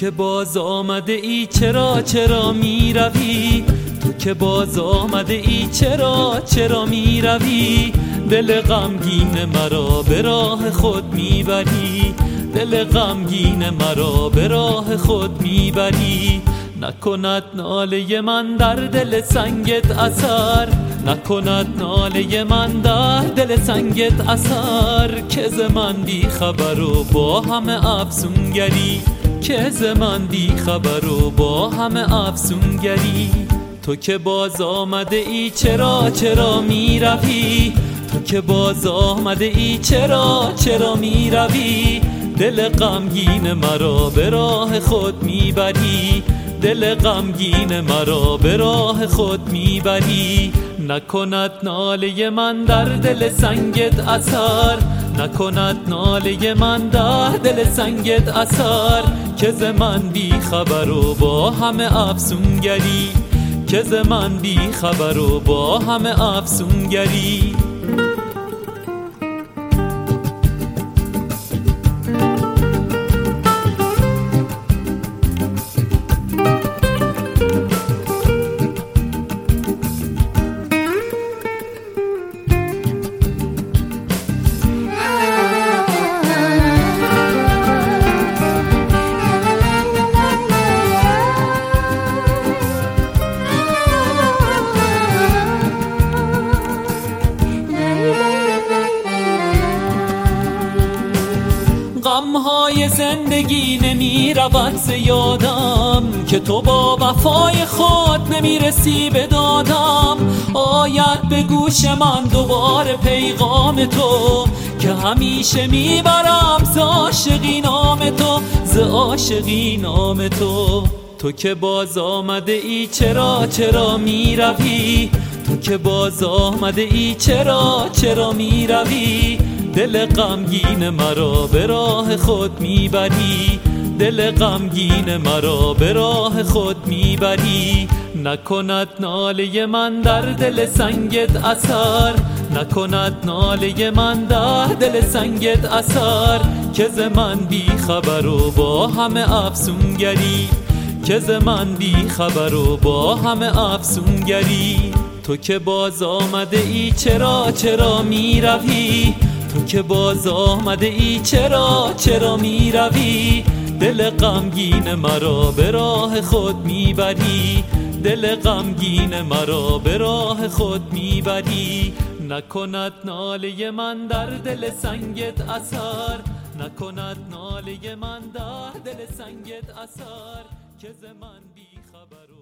که باز آمده ای چرا می روی؟ تو که باز آمده ای چرا می روی؟ دل غمگین مرا به راه خود میبری، دل غمگین مرا به راه خود میبری. نکند ناله من در دل سنگت اثر، نکند ناله من در دل سنگت اثر. که ز من بی خبر و با همه افسونگری، که ز من بی خبر و با همه افسونگری. تو که باز آمده ای چرا می روی؟ تو که باز آمده ای چرا می روی؟ دل غمگین مرا به راه خود میبری، دل غمگین مرا به راه خود میبری. نکند ناله من در دل سنگت اثر، نکند ناله من در دل سنگت اثر. که ز من بی خبر و با همه افسونگری، که ز من بی خبر و با همه افسونگری. غمهای زندگی نمی رود ز یادم، که تو با وفای خود نمی رسی به دادم. آید به گوش من دوباره پیغام تو، که همیشه می برم ز عاشقی نام تو، ز عاشقی نام تو. تو که باز آمده ای چرا می روی؟ تو که باز آمده ای چرا می روی؟ دل غمگین مرا به راه خود میبری، دل غمگین مرا به راه خود میبری. نکند ناله من در دل سنگت اثر، نکند ناله من در دل سنگت اثر. که ز من بی خبر و با همه افسونگری، که ز من بی خبر و با همه افسونگری. تو که باز آمده ای چرا می روی؟ تو که باز آمده ای چرا می روی؟ دل غمگین مرا به راه خود میبری، دل غمگین مرا به راه خود میبری. نکند ناله من در دل سنگت اثر، نکند ناله من در دل سنگت اثر. که ز من بی خبر